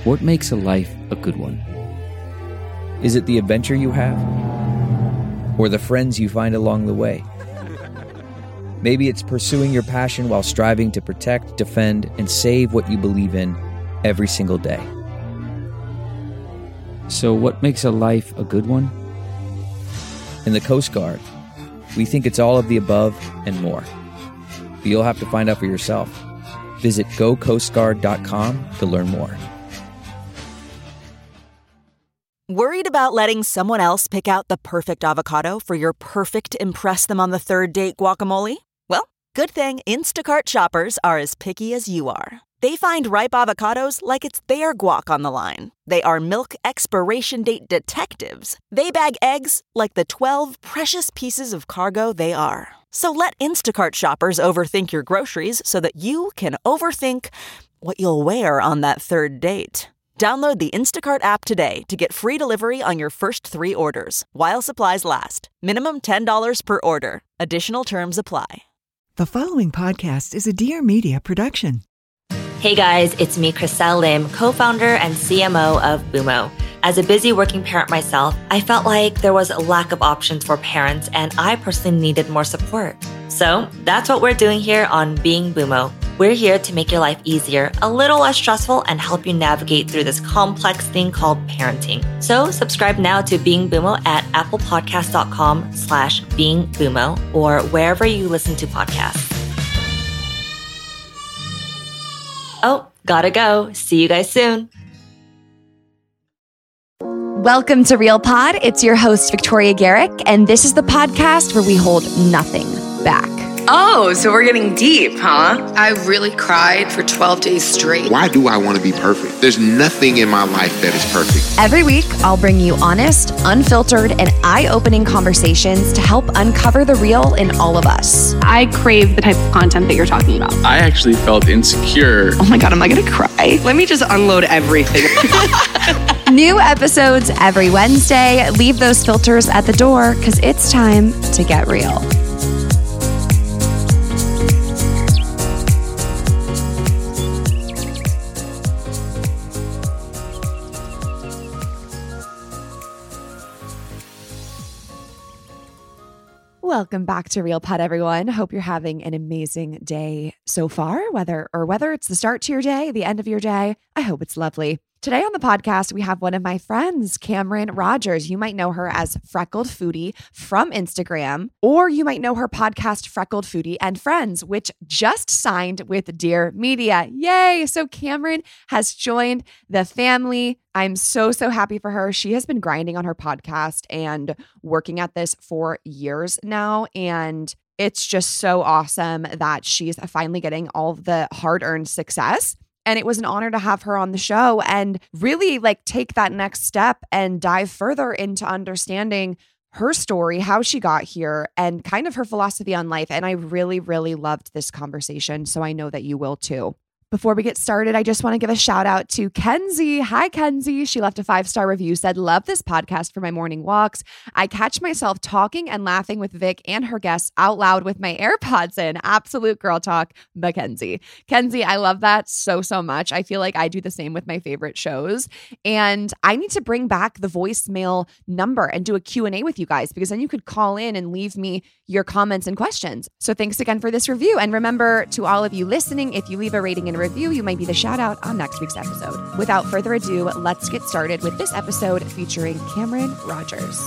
What makes a life a good one? Is it the adventure you have? Or the friends you find along the way? Maybe it's pursuing your passion while striving to protect, defend, and save what you believe in every single day. So what makes a life a good one? In the Coast Guard, we think it's all of the above and more. But you'll have to find out for yourself. Visit gocoastguard.com to learn more. Worried about letting someone else pick out the perfect avocado for your perfect impress them on the third date guacamole? Well, good thing Instacart shoppers are as picky as you are. They find ripe avocados like it's their guac on the line. They are milk expiration date detectives. They bag eggs like the 12 precious pieces of cargo they are. So let Instacart shoppers overthink your groceries so that you can overthink what you'll wear on that third date. Download the Instacart app today to get free delivery on your first 3 orders, while supplies last. Minimum $10 per order. Additional terms apply. The following podcast is a Dear Media production. Hey guys, it's me, Chriselle Lim, co-founder and CMO of Boomo. As a busy working parent myself, I felt like there was a lack of options for parents and I personally needed more support. So that's what we're doing here on Being Boomo. We're here to make your life easier, a little less stressful, and help you navigate through this complex thing called parenting. So subscribe now to Being Boomo at applepodcast.com/beingboomo or wherever you listen to podcasts. Oh, gotta go. See you guys soon. Welcome to Real Pod. It's your host, Victoria Garrick, and this is the podcast where we hold nothing back. Oh, so we're getting deep, huh? I really cried for 12 days straight. Why do I want to be perfect? There's nothing in my life that is perfect. Every week, I'll bring you honest, unfiltered, and eye-opening conversations to help uncover the real in all of us. I crave the type of content that you're talking about. I actually felt insecure. Oh my God, am I going to cry? Let me just unload everything. New episodes every Wednesday. Leave those filters at the door because it's time to get real. Welcome back to Real Pod, everyone. Hope you're having an amazing day so far, whether it's the start to your day, the end of your day. I hope it's lovely. Today on the podcast, we have one of my friends, Cameron Rogers. You might know her as Freckled Foodie from Instagram, or you might know her podcast, Freckled Foodie and Friends, which just signed with Dear Media. Yay! So Cameron has joined the family. I'm so happy for her. She has been grinding on her podcast and working at this for years now. And it's just so awesome that she's finally getting all of the hard-earned success. And it was an honor to have her on the show and really take that next step and dive further into understanding her story, how she got here, and kind of her philosophy on life. And I really, really loved this conversation. So I know that you will too. Before we get started, I just want to give a shout out to Kenzie. Hi, Kenzie. She left a 5-star review, said, love this podcast for my morning walks. I catch myself talking and laughing with Vic and her guests out loud with my AirPods in. Absolute girl talk, Mackenzie. Kenzie, I love that so much. I feel like I do the same with my favorite shows. And I need to bring back the voicemail number and do a Q&A with you guys, because then you could call in and leave me your comments and questions. So thanks again for this review. And remember, to all of you listening, if you leave a rating and review, you might be the shout out on next week's episode. Without further ado, let's get started with this episode featuring Cameron Rogers.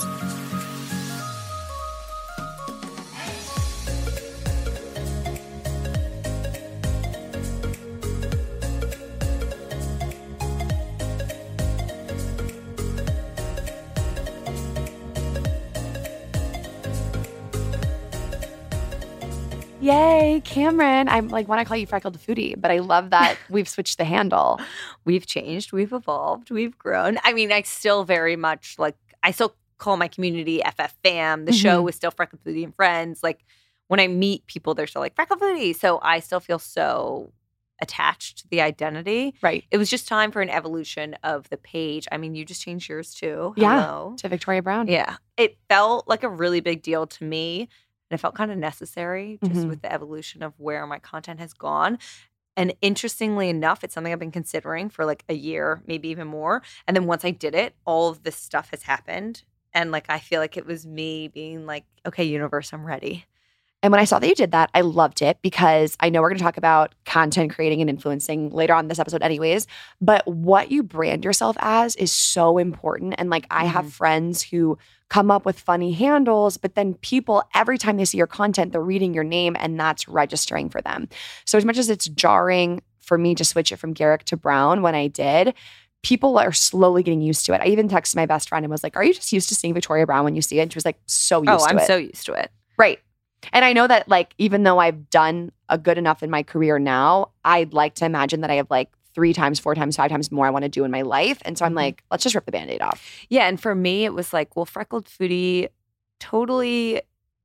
Yay, Cameron. I'm want to call you Freckled Foodie, but I love that we've switched the handle. We've changed, we've evolved, we've grown. I mean, I still very much I still call my community FF Fam. The show is still Freckled Foodie and Friends. When I meet people, they're still Freckled Foodie. So I still feel so attached to the identity. Right. It was just time for an evolution of the page. I mean, you just changed yours too. Yeah. Hello. To Victoria Brown. Yeah. It felt like a really big deal to me. And it felt kind of necessary just with the evolution of where my content has gone. And interestingly enough, it's something I've been considering for like a year, maybe even more. And then once I did it, all of this stuff has happened. And like, I feel like it was me being like, okay, universe, I'm ready. And when I saw that you did that, I loved it because I know we're going to talk about content creating and influencing later on in this episode anyways, but what you brand yourself as is so important. And like I have friends who come up with funny handles, but then people, every time they see your content, they're reading your name and that's registering for them. So as much as it's jarring for me to switch it from Garrick to Brown when I did, people are slowly getting used to it. I even texted my best friend and was like, are you just used to seeing Victoria Brown when you see it? And she was like, so used to it. Oh, I'm so used to it. Right. And I know that like, even though I've done a good enough in my career now, I'd like to imagine that I have like 3 times, 4 times, 5 times more I want to do in my life. And so I'm like, let's just rip the Band-Aid off. Yeah. And for me, it was like, well, Freckled Foodie totally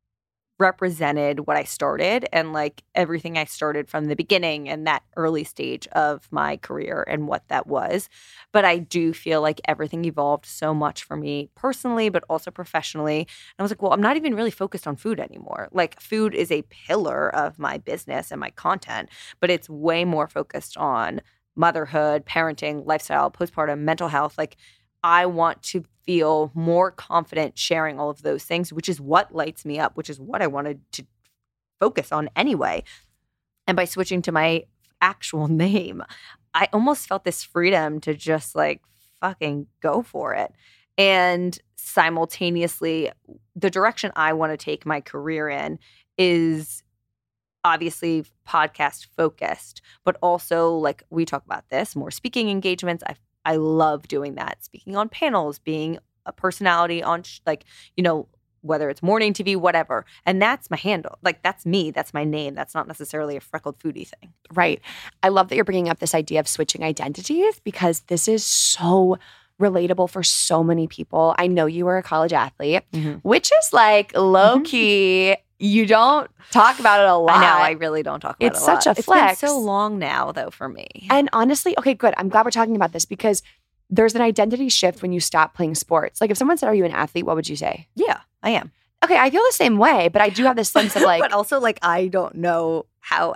represented what I started and like everything I started from the beginning and that early stage of my career and what that was. But I do feel like everything evolved so much for me personally, but also professionally. And I was like, well, I'm not even really focused on food anymore. Like food is a pillar of my business and my content, but it's way more focused on motherhood, parenting, lifestyle, postpartum, mental health. Like I want to feel more confident sharing all of those things, which is what lights me up, which is what I wanted to focus on anyway. And by switching to my actual name, I almost felt this freedom to just like fucking go for it. And simultaneously, the direction I want to take my career in is obviously podcast focused, but also like we talk about this, more speaking engagements. I love doing that, speaking on panels, being a personality on like, you know, whether it's morning TV, whatever. And that's my handle. Like that's me. That's my name. That's not necessarily a Freckled Foodie thing. Right. I love that you're bringing up this idea of switching identities because this is so relatable for so many people. I know you were a college athlete, which is like low key. You don't talk about it a lot. I know. I really don't talk about it a lot. It's such a flex. It's been so long now, though, for me. And honestly, okay, good. I'm glad we're talking about this because there's an identity shift when you stop playing sports. Like if someone said, are you an athlete? What would you say? Yeah, I am. Okay, I feel the same way, but I do have this sense of like. But also like I don't know how,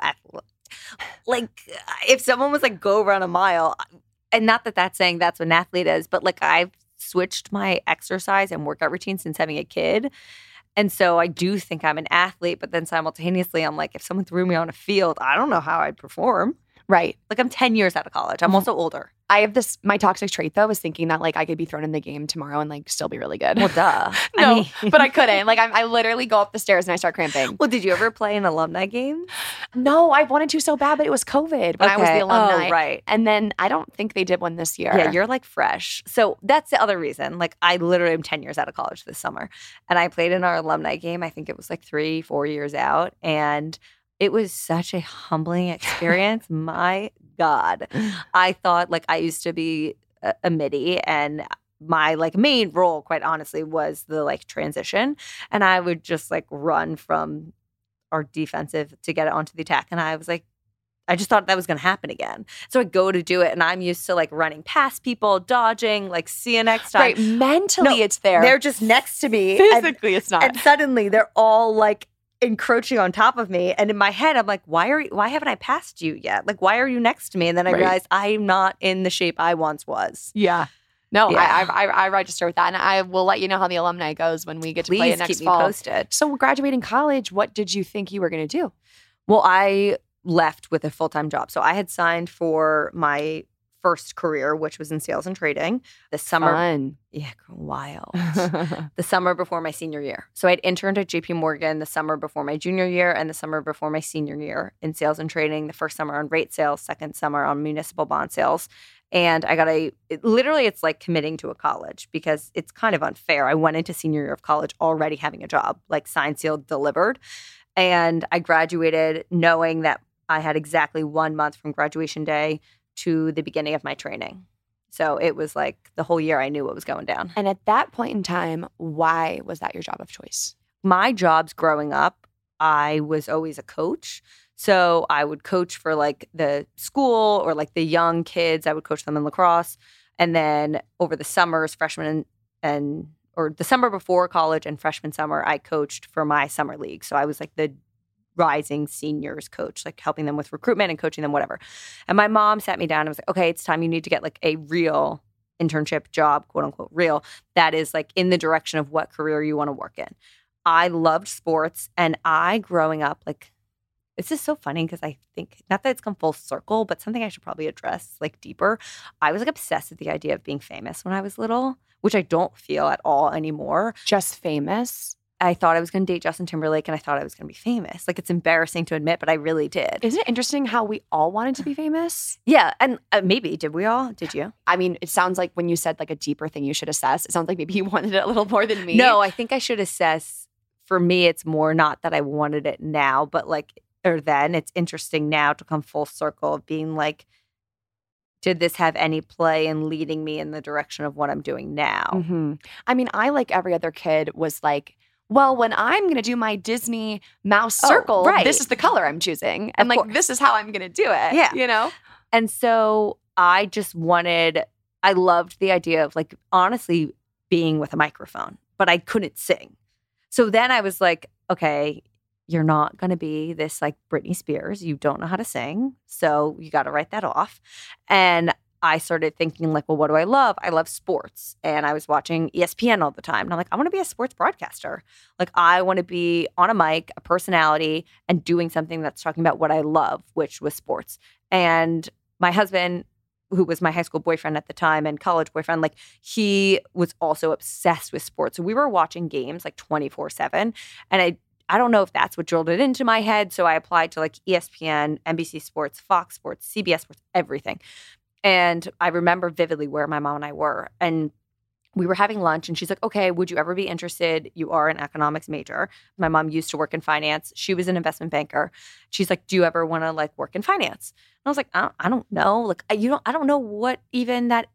like if someone was like go run a mile, and not that that's saying that's what an athlete is, but like I've switched my exercise and workout routine since having a kid. And so I do think I'm an athlete, but then simultaneously I'm like, if someone threw me on a field, I don't know how I'd perform. Right. Like I'm 10 years out of college. I'm also older. I have this, my toxic trait though is thinking that like I could be thrown in the game tomorrow and like still be really good. Well, duh. No, but I couldn't. Like I literally go up the stairs and I start cramping. Well, did you ever play an alumni game? No, I wanted to so bad, but it was COVID when I was the alumni. Oh, right. And then I don't think they did one this year. Yeah, you're like fresh. So that's the other reason. Like I literally am 10 years out of college this summer. And I played in our alumni game. I think it was like 3-4 years out. And it was such a humbling experience. My God. I thought like I used to be a midi and my like main role, quite honestly, was the like transition. And I would just like run from our defensive to get it onto the attack. And I was like, I just thought that was going to happen again. So I go to do it and I'm used to like running past people, dodging, like see you next time. Right. Mentally it's there. They're just next to me. Physically it's not. And suddenly they're all like encroaching on top of me. And in my head, I'm like, why haven't I passed you yet? Like, why are you next to me? And then I realized I'm not in the shape I once was. Yeah. No, Yeah. I register with that. And I will let you know how the alumni goes when we get to play it next keep fall. me posted. So graduating college, what did you think you were going to do? Well, I left with a full-time job. So I had signed for my first career, which was in sales and trading. The summer. Fun. Yeah, wild. The summer before my senior year. So I'd interned at JP Morgan the summer before my junior year and the summer before my senior year in sales and trading. The first summer on rate sales, second summer on municipal bond sales. And I got it's like committing to a college because it's kind of unfair. I went into senior year of college already having a job, like signed, sealed, delivered. And I graduated knowing that I had exactly 1 month from graduation day to the beginning of my training. So it was like the whole year I knew what was going down. And at that point in time, why was that your job of choice? My jobs growing up, I was always a coach. So I would coach for like the school or like the young kids. I would coach them in lacrosse. And then over the summers, freshman or the summer before college and freshman summer, I coached for my summer league. So I was like the rising seniors coach, like helping them with recruitment and coaching them, whatever. And my mom sat me down and was like, okay, it's time you need to get like a real internship job, quote unquote, real, that is like in the direction of what career you want to work in. I loved sports, and I growing up, like, this is so funny because I think, not that it's come full circle, but something I should probably address like deeper. I was like obsessed with the idea of being famous when I was little, which I don't feel at all anymore. Just famous? I thought I was going to date Justin Timberlake, and I thought I was going to be famous. Like, it's embarrassing to admit, but I really did. Isn't it interesting how we all wanted to be famous? Yeah, and maybe. Did we all? Did you? I mean, it sounds like when you said like a deeper thing you should assess, it sounds like maybe you wanted it a little more than me. No, I think I should assess. For me, it's more not that I wanted it now, but like, or then it's interesting now to come full circle of being like, did this have any play in leading me in the direction of what I'm doing now? Mm-hmm. I mean, I, like every other kid, was like, well, when I'm going to do my Disney mouse circle, this is the color I'm choosing. And like, this is how I'm going to do it. Yeah. You know? And so I just I loved the idea of like, honestly, being with a microphone, but I couldn't sing. So then I was like, okay, you're not going to be this like Britney Spears. You don't know how to sing. So you got to write that off. And I started thinking like, well, what do I love? I love sports. And I was watching ESPN all the time. And I'm like, I want to be a sports broadcaster. Like, I want to be on a mic, a personality, and doing something that's talking about what I love, which was sports. And my husband, who was my high school boyfriend at the time and college boyfriend, like, he was also obsessed with sports. So we were watching games like 24/7. And I don't know if that's what drilled it into my head. So I applied to like ESPN, NBC Sports, Fox Sports, CBS Sports, everything. And I remember vividly where my mom and I were. And we were having lunch, and she's like, okay, would you ever be interested? You are an economics major. My mom used to work in finance. She was an investment banker. She's like, do you ever want to like work in finance? And I was like, I don't know. Like, I don't know what even that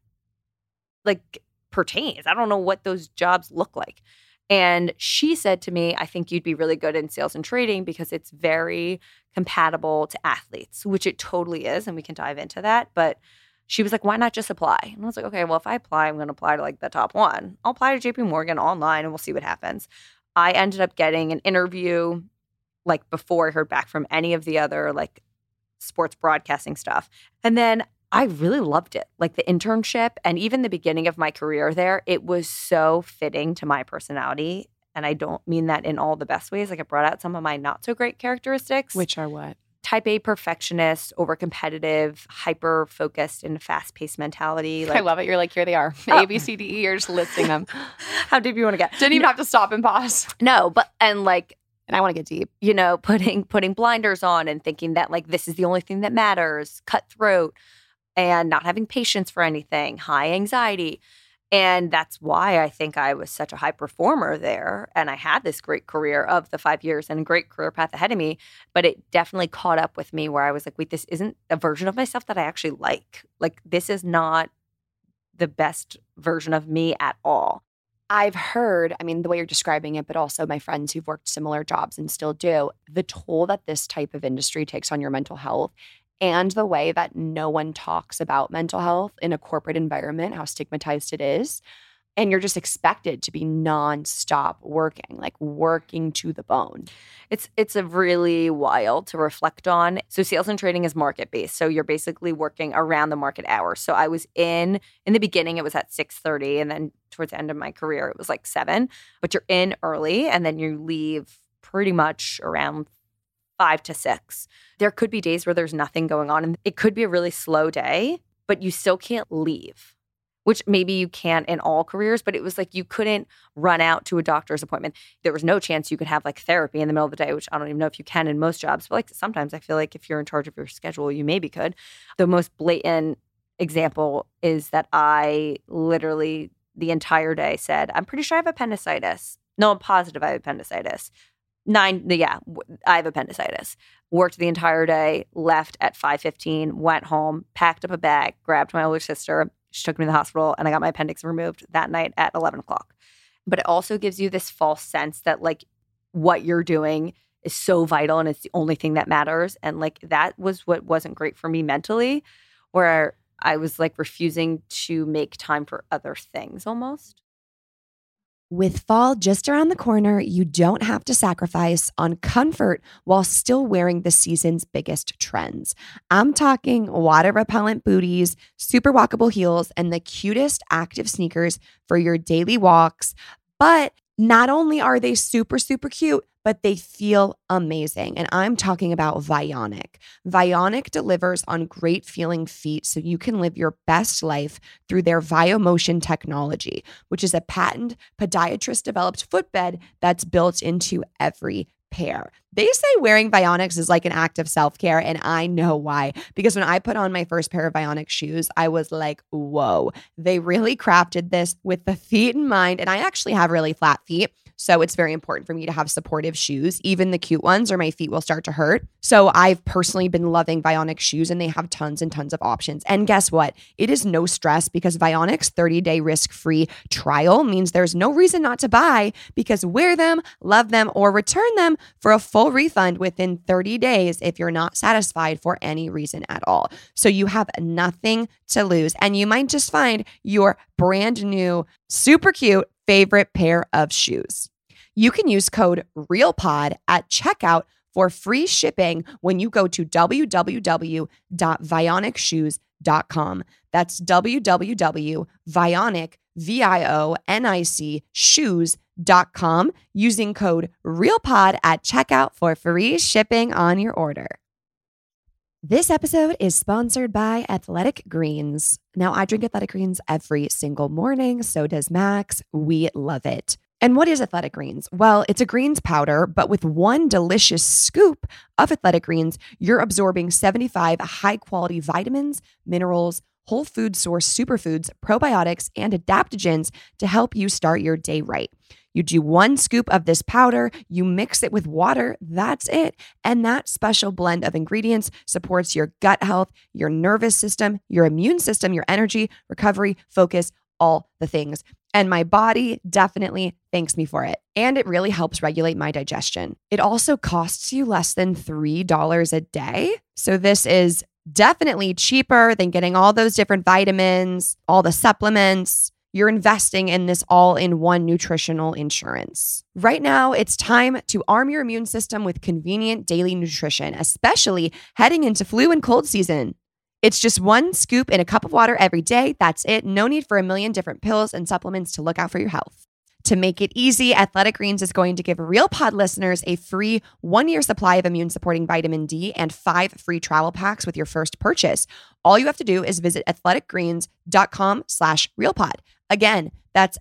like pertains. I don't know what those jobs look like. And she said to me, I think you'd be really good in sales and trading because it's very compatible to athletes, which it totally is. And we can dive into that. But she was like, why not just apply? And I was like, okay, well, if I apply, I'm going to apply to like the top one. I'll apply to JP Morgan online and we'll see what happens. I ended up getting an interview like before I heard back from any of the other like sports broadcasting stuff. And then I really loved it. Like the internship and even the beginning of my career there, it was so fitting to my personality. And I don't mean that in all the best ways. Like, it brought out some of my not so great characteristics. Which are what? Type A perfectionist, over competitive, hyper focused, and fast paced mentality. Like, I love it. You're like, here they are. A, B, C, D, E. You're just listing them. How deep you want to get? Didn't even have to stop and pause. No, but and I want to get deep. You know, putting blinders on and thinking that like this is the only thing that matters, cutthroat, and not having patience for anything, high anxiety. And that's why I think I was such a high performer there. And I had this great career of the 5 years and a great career path ahead of me. But it definitely caught up with me where I was like, wait, this isn't a version of myself that I actually like. Like, this is not the best version of me at all. I've heard, I mean, the way you're describing it, but also my friends who've worked similar jobs and still do, the toll that this type of industry takes on your mental health, and the way that no one talks about mental health in a corporate environment, how stigmatized it is. And you're just expected to be nonstop working, like working to the bone. It's a really wild to reflect on. So sales and trading is market-based. So you're basically working around the market hours. So I was in the beginning, it was at 6:30. And then towards the end of my career, it was like 7. But you're in early and then you leave pretty much around 5 to 6. There could be days where there's nothing going on, and it could be a really slow day, but you still can't leave, which maybe you can't in all careers, but it was like you couldn't run out to a doctor's appointment. There was no chance you could have like therapy in the middle of the day, which I don't even know if you can in most jobs, but like sometimes I feel like if you're in charge of your schedule, you maybe could. The most blatant example is that I literally the entire day said, I'm pretty sure I have appendicitis. No, I'm positive I have appendicitis. I have appendicitis. Worked the entire day, left at 5:15, went home, packed up a bag, grabbed my older sister. She took me to the hospital, and I got my appendix removed that night at 11 o'clock. But it also gives you this false sense that like what you're doing is so vital and it's the only thing that matters. And like that was what wasn't great for me mentally, where I was like refusing to make time for other things almost. With fall just around the corner, you don't have to sacrifice on comfort while still wearing the season's biggest trends. I'm talking water repellent booties, super walkable heels, and the cutest active sneakers for your daily walks. But not only are they super, super cute, but they feel amazing. And I'm talking about Vionic. Vionic delivers on great feeling feet so you can live your best life through their VioMotion technology, which is a patent podiatrist developed footbed that's built into every pair. They say wearing Vionics is like an act of self-care, and I know why. Because when I put on my first pair of Vionic shoes, I was like, whoa, they really crafted this with the feet in mind. And I actually have really flat feet, so it's very important for me to have supportive shoes, even the cute ones, or my feet will start to hurt. So I've personally been loving Vionic shoes, and they have tons and tons of options. And guess what? It is no stress because Vionic's 30-day risk-free trial means there's no reason not to buy, because wear them, love them, or return them for a full refund within 30 days if you're not satisfied for any reason at all. So you have nothing to lose, and you might just find your brand new, super cute favorite pair of shoes. You can use code REALPOD at checkout for free shipping when you go to www.vionicshoes.com. That's www.vionic shoes.com using code REALPOD at checkout for free shipping on your order. This episode is sponsored by Athletic Greens. Now, I drink Athletic Greens every single morning. So does Max. We love it. And what is Athletic Greens? Well, it's a greens powder, but with one delicious scoop of Athletic Greens, you're absorbing 75 high-quality vitamins, minerals, whole food source superfoods, probiotics, and adaptogens to help you start your day right. You do one scoop of this powder, you mix it with water, that's it. And that special blend of ingredients supports your gut health, your nervous system, your immune system, your energy, recovery, focus, all the things. And my body definitely thanks me for it. And it really helps regulate my digestion. It also costs you less than $3 a day. So this is definitely cheaper than getting all those different vitamins, all the supplements. You're investing in this all-in-one nutritional insurance. Right now, it's time to arm your immune system with convenient daily nutrition, especially heading into flu and cold season. It's just one scoop in a cup of water every day. That's it. No need for a million different pills and supplements to look out for your health. To make it easy, Athletic Greens is going to give RealPod listeners a free 1-year supply of immune-supporting vitamin D and 5 free travel packs with your first purchase. All you have to do is visit athleticgreens.com/RealPod. Again, that's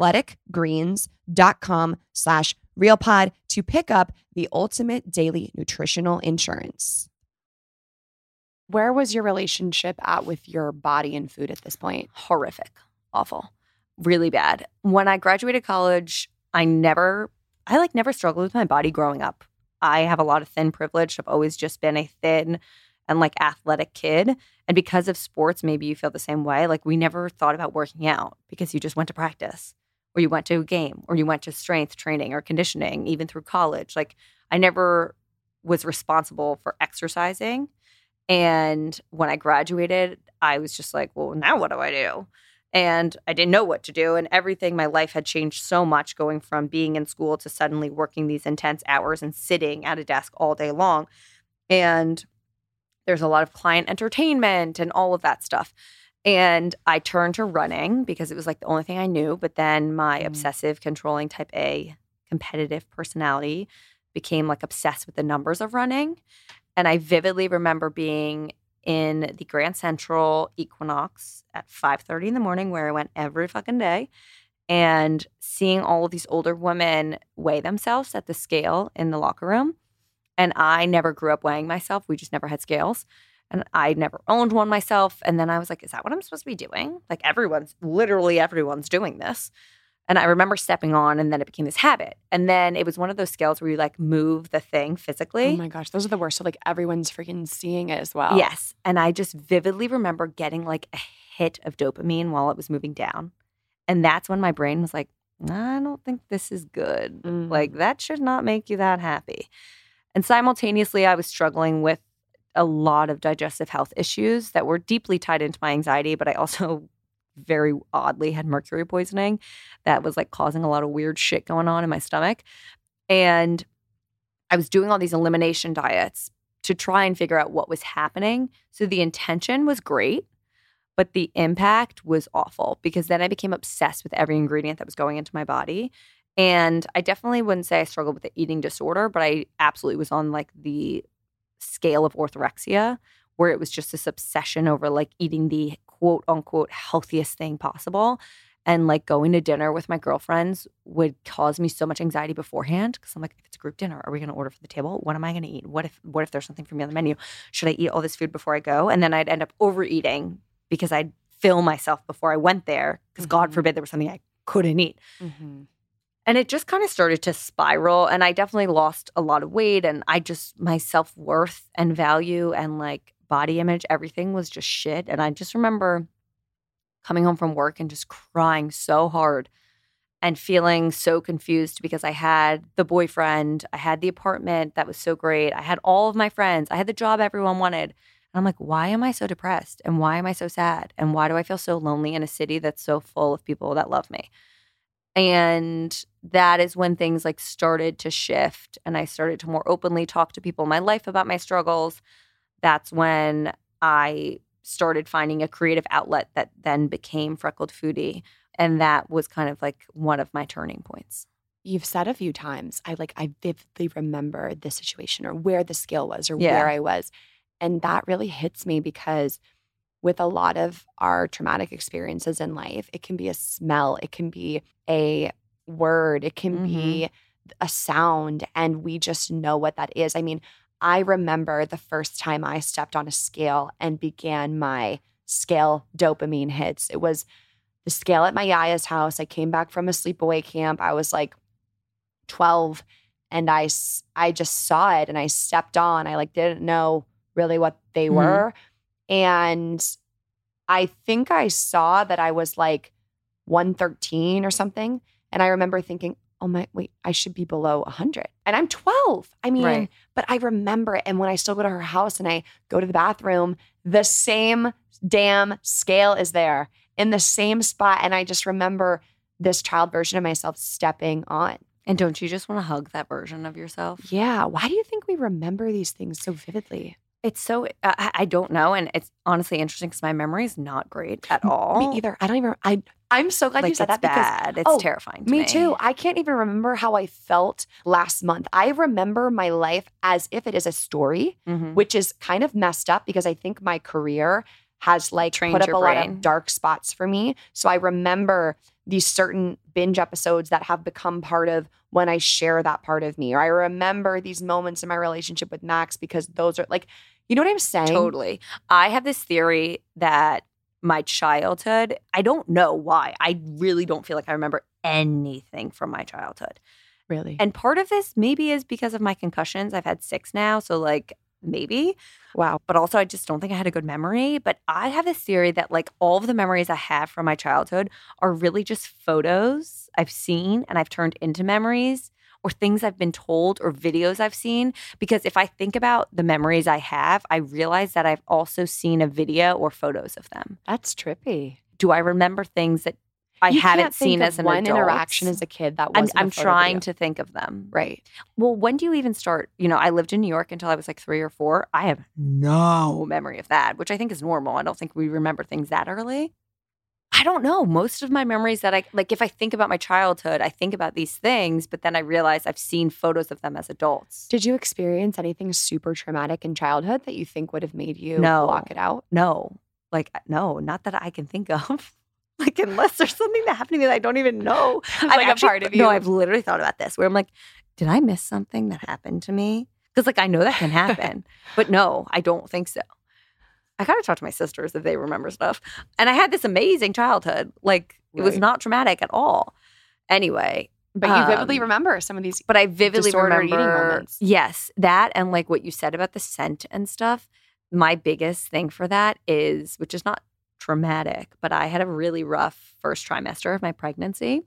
athleticgreens.com/RealPod to pick up the ultimate daily nutritional insurance. Where was your relationship at with your body and food at this point? Horrific. Awful. Really bad. When I graduated college, I never struggled with my body growing up. I have a lot of thin privilege. I've always just been a thin and athletic kid. And because of sports, maybe you feel the same way. We never thought about working out because you just went to practice, or you went to a game, or you went to strength training or conditioning, even through college. I never was responsible for exercising. And when I graduated, I was just like, well, now what do I do? And I didn't know what to do. And everything, my life had changed so much, going from being in school to suddenly working these intense hours and sitting at a desk all day long. And there's a lot of client entertainment and all of that stuff. And I turned to running because it was the only thing I knew. But then my obsessive, controlling type A competitive personality became obsessed with the numbers of running. And I vividly remember being in the Grand Central Equinox at 5:30 in the morning, where I went every fucking day, and seeing all of these older women weigh themselves at the scale in the locker room. And I never grew up weighing myself. We just never had scales. And I never owned one myself. And then I was like, is that what I'm supposed to be doing? Literally everyone's doing this. And I remember stepping on, and then it became this habit. And then it was one of those scales where you move the thing physically. Oh my gosh, those are the worst. So everyone's freaking seeing it as well. Yes. And I just vividly remember getting a hit of dopamine while it was moving down. And that's when my brain was like, I don't think this is good. That should not make you that happy. And simultaneously, I was struggling with a lot of digestive health issues that were deeply tied into my anxiety, but I also very oddly had mercury poisoning that was like causing a lot of weird shit going on in my stomach. And I was doing all these elimination diets to try and figure out what was happening. So the intention was great, but the impact was awful because then I became obsessed with every ingredient that was going into my body. And I definitely wouldn't say I struggled with the eating disorder, but I absolutely was on like the scale of orthorexia, where it was just this obsession over like eating the quote unquote healthiest thing possible. And like going to dinner with my girlfriends would cause me so much anxiety beforehand because I'm like, if it's a group dinner, are we going to order for the table? What am I going to eat? What if there's something for me on the menu? Should I eat all this food before I go? And then I'd end up overeating because I'd fill myself before I went there because God forbid there was something I couldn't eat. And it just kind of started to spiral. And I definitely lost a lot of weight. And my self-worth and value and like body image, everything was just shit. And I just remember coming home from work and just crying so hard and feeling so confused because I had the boyfriend, I had the apartment that was so great, I had all of my friends, I had the job everyone wanted. And I'm like, why am I so depressed? And why am I so sad? And why do I feel so lonely in a city that's so full of people that love me? And that is when things like started to shift and I started to more openly talk to people in my life about my struggles. That's when I started finding a creative outlet that then became Freckled Foodie. And that was kind of like one of my turning points. You've said a few times, I vividly remember the situation or where the scale was or where I was. And that really hits me because with a lot of our traumatic experiences in life, it can be a smell, it can be a word, it can be a sound, and we just know what that is. I mean, I remember the first time I stepped on a scale and began my scale dopamine hits. It was the scale at my yaya's house. I came back from a sleepaway camp. I was like 12 and I just saw it and I stepped on. I like didn't know really what they were. And I think I saw that I was like 113 or something. And I remember thinking, wait, I should be below 100. And I'm 12. I mean, but I remember it. And when I still go to her house and I go to the bathroom, the same damn scale is there in the same spot. And I just remember this child version of myself stepping on. And don't you just want to hug that version of yourself? Yeah. Why do you think we remember these things so vividly? It's so, I don't know. And it's honestly interesting because my memory is not great at all. Me either. I don't even, I'm so glad you said that because it's terrifying to me. Me too. I can't even remember how I felt last month. I remember my life as if it is a story, which is kind of messed up because I think my career has like put up a lot of dark spots for me. So I remember these certain binge episodes that have become part of when I share that part of me. Or I remember these moments in my relationship with Max because those are like, you know what I'm saying? Totally. I have this theory that my childhood, I don't know why. I really don't feel like I remember anything from my childhood. Really? And part of this maybe is because of my concussions. I've had 6 now. So like maybe. Wow. But also I just don't think I had a good memory. But I have this theory that like all of the memories I have from my childhood are really just photos I've seen and I've turned into memories or things I've been told or videos I've seen. Because if I think about the memories I have, I realize that I've also seen a video or photos of them. That's trippy. Do I remember things that I haven't seen as an adult? One interaction as a kid that wasn't I'm trying to think of them. Right. Well, when do you even start? You know, I lived in New York until I was like 3 or 4. I have no memory of that, which I think is normal. I don't think we remember things that early. I don't know. Most of my memories that if I think about my childhood, I think about these things, but then I realize I've seen photos of them as adults. Did you experience anything super traumatic in childhood that you think would have made you block it out? No. No, not that I can think of. Like, unless there's something that happened to me that I don't even know. Like a part of you. No, I've literally thought about this where I'm like, did I miss something that happened to me? Because I know that can happen. But no, I don't think so. I gotta talk to my sisters if they remember stuff. And I had this amazing childhood. It was not traumatic at all. Anyway. But you vividly remember some of these But I vividly remember eating moments. Yes, that and what you said about the scent and stuff. My biggest thing for that is, which is not traumatic, but I had a really rough first trimester of my pregnancy.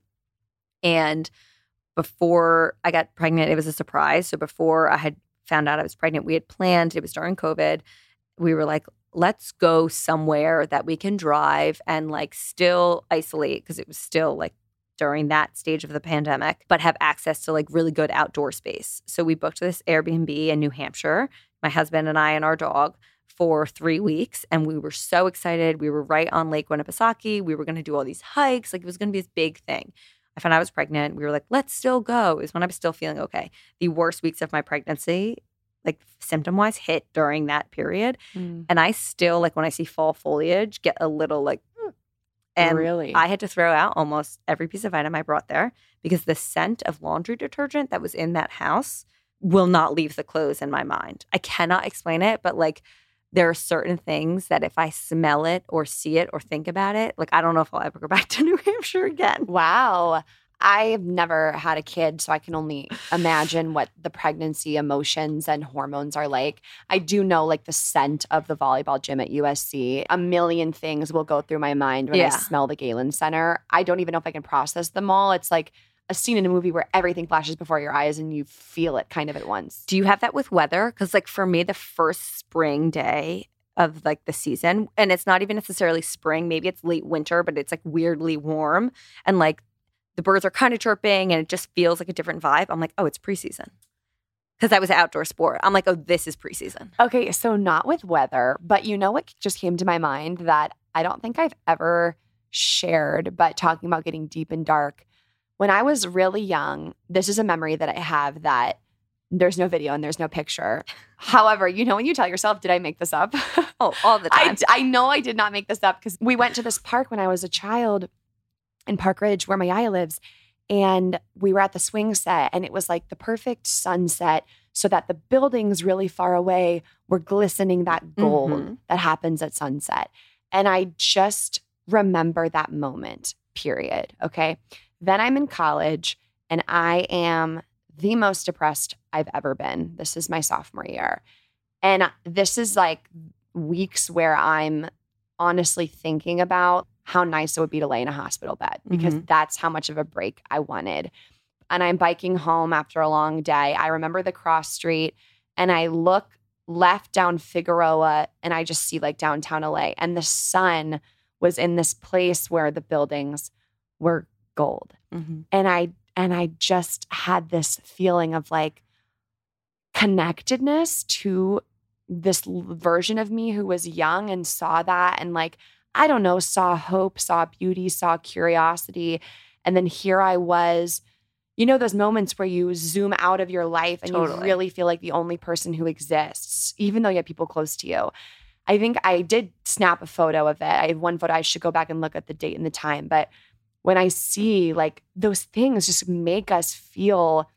And before I got pregnant, it was a surprise. So before I had found out I was pregnant, we had planned, it was during COVID, we were like, let's go somewhere that we can drive and like still isolate, because it was still like during that stage of the pandemic, but have access to like really good outdoor space. So we booked this Airbnb in New Hampshire, my husband and I and our dog, for 3 weeks. And we were so excited. We were right on Lake Winnipesaukee. We were going to do all these hikes. Like it was going to be this big thing. I found I was pregnant. We were like, let's still go. It was when I was still feeling okay. The worst weeks of my pregnancy, like symptom-wise, hit during that period. And I still, like when I see fall foliage, get a little like, and really? I had to throw out almost every piece of item I brought there because the scent of laundry detergent that was in that house will not leave the clothes in my mind. I cannot explain it, but like there are certain things that if I smell it or see it or think about it, like I don't know if I'll ever go back to New Hampshire again. Wow. I've never had a kid, so I can only imagine what the pregnancy emotions and hormones are like. I do know like the scent of the volleyball gym at USC. A million things will go through my mind when I smell the Galen Center. I don't even know if I can process them all. It's like a scene in a movie where everything flashes before your eyes and you feel it kind of at once. Do you have that with weather? Because like for me, the first spring day of like the season, and it's not even necessarily spring, maybe it's late winter, but it's like weirdly warm and like the birds are kind of chirping and it just feels like a different vibe. I'm like, oh, it's preseason. Because that was an outdoor sport. I'm like, oh, this is preseason. Okay, so not with weather, but you know what just came to my mind that I don't think I've ever shared, but talking about getting deep and dark. When I was really young, this is a memory that I have that there's no video and there's no picture. However, you know when you tell yourself, did I make this up? Oh, all the time. I know I did not make this up because we went to this park when I was a child in Park Ridge where my yaya lives. And we were at the swing set and it was like the perfect sunset so that the buildings really far away were glistening that gold that happens at sunset. And I just remember that moment, period. Okay. Then I'm in college and I am the most depressed I've ever been. This is my sophomore year. And this is like weeks where I'm honestly thinking about how nice it would be to lay in a hospital bed because that's how much of a break I wanted. And I'm biking home after a long day. I remember the cross street and I look left down Figueroa and I just see like downtown LA. And the sun was in this place where the buildings were gold. And I just had this feeling of like connectedness to this version of me who was young and saw that and like, I don't know, saw hope, saw beauty, saw curiosity. And then here I was, you know, those moments where you zoom out of your life and you really feel like the only person who exists, even though you have people close to you. I think I did snap a photo of it. I have one photo. I should go back and look at the date and the time. But when I see like those things just make us feel,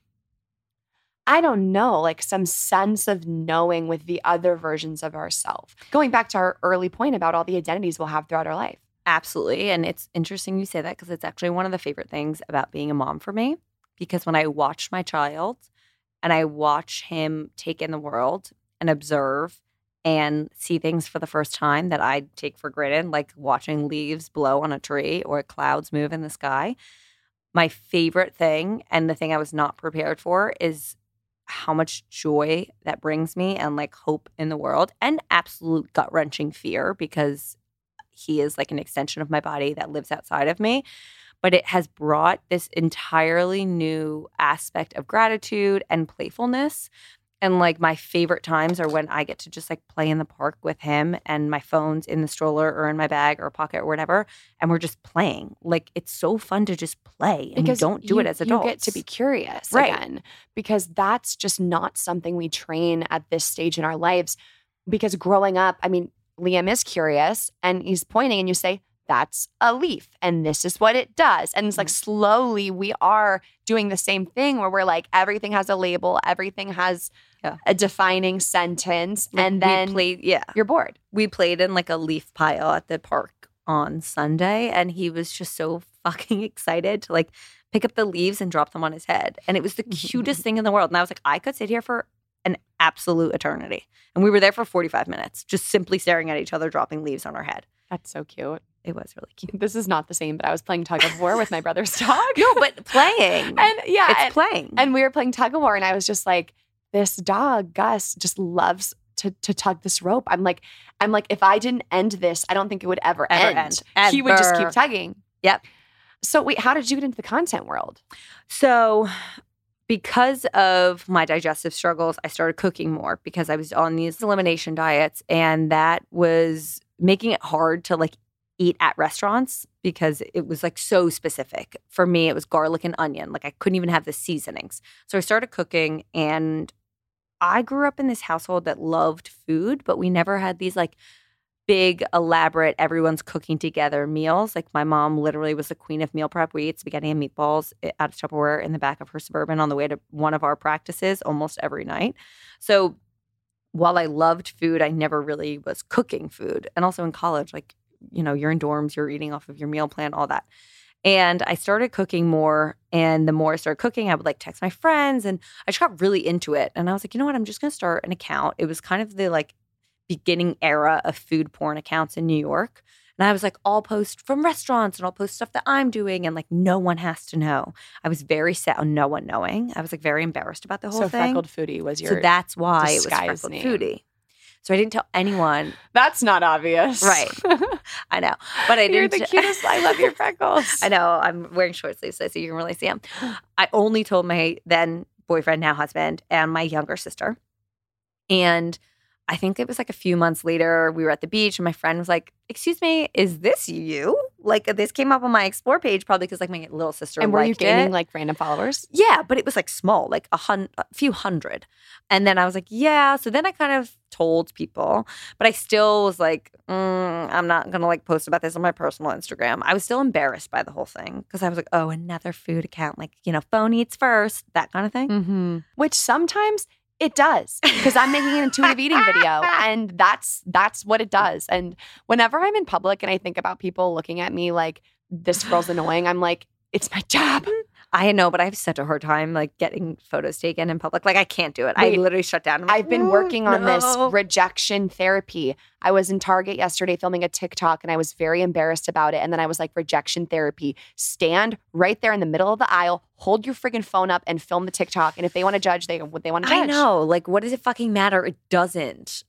I don't know, like some sense of knowing with the other versions of ourselves. Going back to our early point about all the identities we'll have throughout our life. Absolutely. And it's interesting you say that because it's actually one of the favorite things about being a mom for me. Because when I watch my child and I watch him take in the world and observe and see things for the first time that I take for granted, like watching leaves blow on a tree or clouds move in the sky, my favorite thing and the thing I was not prepared for is how much joy that brings me and like hope in the world and absolute gut-wrenching fear because he is like an extension of my body that lives outside of me. But it has brought this entirely new aspect of gratitude and playfulness. And like my favorite times are when I get to just like play in the park with him and my phone's in the stroller or in my bag or pocket or whatever. And we're just playing. Like it's so fun to just play and because we don't do it as adults. You get to be curious again because that's just not something we train at this stage in our lives. Because growing up, I mean, Liam is curious and he's pointing and you say, that's a leaf and this is what it does. And it's like slowly we are doing the same thing where we're like, everything has a label, everything has a defining sentence. Like and then you're bored. We played in like a leaf pile at the park on Sunday and he was just so fucking excited to like pick up the leaves and drop them on his head. And it was the cutest thing in the world. And I was like, I could sit here for an absolute eternity. And we were there for 45 minutes, just simply staring at each other, dropping leaves on our head. That's so cute. It was really cute. This is not the same, but I was playing tug of war with my brother's dog. No, but playing. It's playing. And we were playing tug of war and I was just like, this dog, Gus, just loves tug this rope. I'm like, if I didn't end this, I don't think it would ever end. He would just keep tugging. Yep. So wait, how did you get into the content world? So because of my digestive struggles, I started cooking more because I was on these elimination diets, and that was making it hard to like eat at restaurants because it was like so specific. For me, it was garlic and onion. Like I couldn't even have the seasonings. So I started cooking, and I grew up in this household that loved food, but we never had these like big, elaborate, everyone's cooking together meals. Like my mom literally was the queen of meal prep. We ate spaghetti and meatballs out of Tupperware in the back of her Suburban on the way to one of our practices almost every night. So while I loved food, I never really was cooking food. And also in college, like, you know, you're in dorms, you're eating off of your meal plan, all that. And I started cooking more. And the more I started cooking, I would like text my friends, and I just got really into it. And I was like, you know what? I'm just going to start an account. It was kind of the like beginning era of food porn accounts in New York. And I was like, I'll post from restaurants and I'll post stuff that I'm doing, and like no one has to know. I was very set on no one knowing. I was like very embarrassed about the whole thing. So Freckled Foodie was your So that's why it was Freckled name. Foodie. So I didn't tell anyone. That's not obvious. Right. I know. But I You're didn't. the cutest. I love your freckles. I know. I'm wearing short sleeves so you can really see them. I only told my then boyfriend, now husband, and my younger sister. And I think it was like a few months later, we were at the beach, and my friend was like, excuse me, is this you? Like this came up on my Explore page probably because like my little sister And were you gaining it. like random followers? Yeah, but it was like small, like a few hundred. And then I was like, yeah. So then I kind of told people, but I still was like, I'm not going to like post about this on my personal Instagram. I was still embarrassed by the whole thing because I was like, oh, another food account, like, you know, phone eats first, that kind of thing. Mm-hmm. Which sometimes it does, because I'm making an intuitive eating video, and that's what it does. And whenever I'm in public and I think about people looking at me like this girl's annoying, I'm like, it's my job. I know, but I have such a hard time like getting photos taken in public. Like I can't do it. I literally shut down. I've been working on this rejection therapy. I was in Target yesterday filming a TikTok, and I was very embarrassed about it. And then I was like, rejection therapy. Stand right there in the middle of the aisle, hold your friggin' phone up and film the TikTok. And if they want to judge, they want to judge. I know. Like, what does it fucking matter? It doesn't.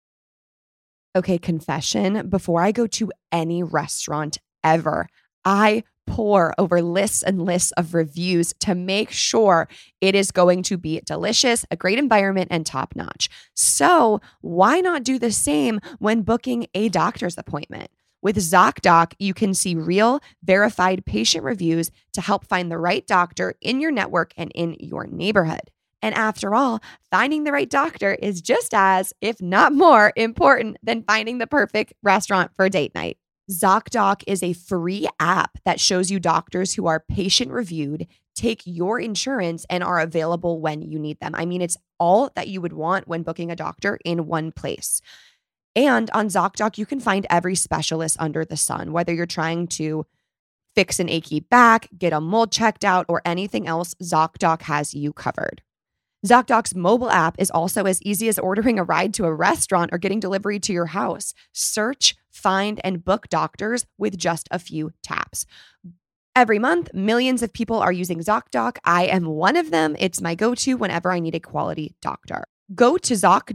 Okay, confession. Before I go to any restaurant ever, I pore over lists and lists of reviews to make sure it is going to be delicious, a great environment, and top notch. So why not do the same when booking a doctor's appointment? With ZocDoc, you can see real, verified patient reviews to help find the right doctor in your network and in your neighborhood. And after all, finding the right doctor is just as, if not more, important than finding the perfect restaurant for date night. ZocDoc is a free app that shows you doctors who are patient reviewed, take your insurance, and are available when you need them. I mean, it's all that you would want when booking a doctor in one place. And on ZocDoc, you can find every specialist under the sun, whether you're trying to fix an achy back, get a mold checked out, or anything else, ZocDoc has you covered. ZocDoc's mobile app is also as easy as ordering a ride to a restaurant or getting delivery to your house. Search, find, and book doctors with just a few taps. Every month, millions of people are using ZocDoc. I am one of them. It's my go-to whenever I need a quality doctor. Go to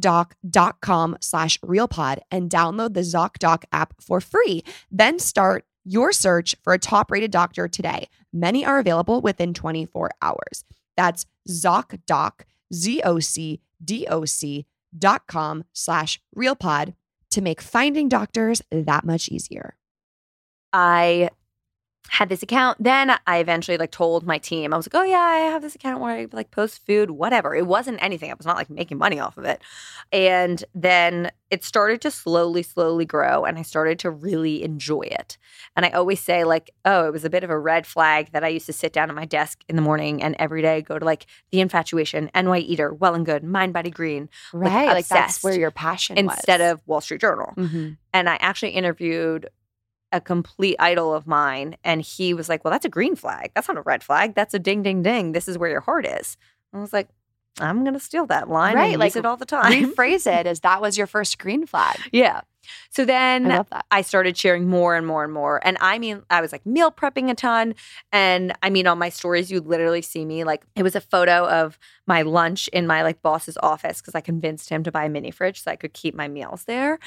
ZocDoc.com/RealPod and download the ZocDoc app for free. Then start your search for a top-rated doctor today. Many are available within 24 hours. That's ZocDoc, ZocDoc.com/RealPod to make finding doctors that much easier. I had this account. Then I eventually like told my team, I was like, oh yeah, I have this account where I like post food, whatever. It wasn't anything. I was not like making money off of it. And then it started to slowly grow, and I started to really enjoy it. And I always say like, oh, it was a bit of a red flag that I used to sit down at my desk in the morning and every day go to like The Infatuation, NY Eater, Well and Good, Mind Body Green. Right. Like that's obsessed, where your passion was. instead of Wall Street Journal. Mm-hmm. And I actually interviewed a complete idol of mine, and he was like, well, that's a green flag. That's not a red flag. That's a ding, ding, ding. This is where your heart is. I was like, I'm going to steal that line and use it all the time. Rephrase it as that was your first green flag. Yeah. So then I love that. I started sharing more and more and more. And I mean, I was like meal prepping a ton. And I mean, on my stories, you'd literally see me like, it was a photo of my lunch in my like boss's office because I convinced him to buy a mini fridge so I could keep my meals there.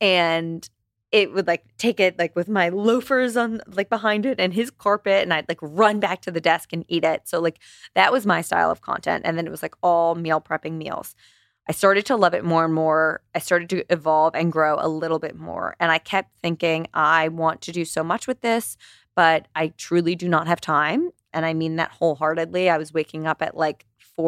And it would like take it like with my loafers on like behind it and his carpet, and I'd like run back to the desk and eat it. So like that was my style of content. And then it was like all meal prepping meals. I started to love it more and more. I started to evolve and grow a little bit more. And I kept thinking, I want to do so much with this, but I truly do not have time. And I mean that wholeheartedly. I was waking up at like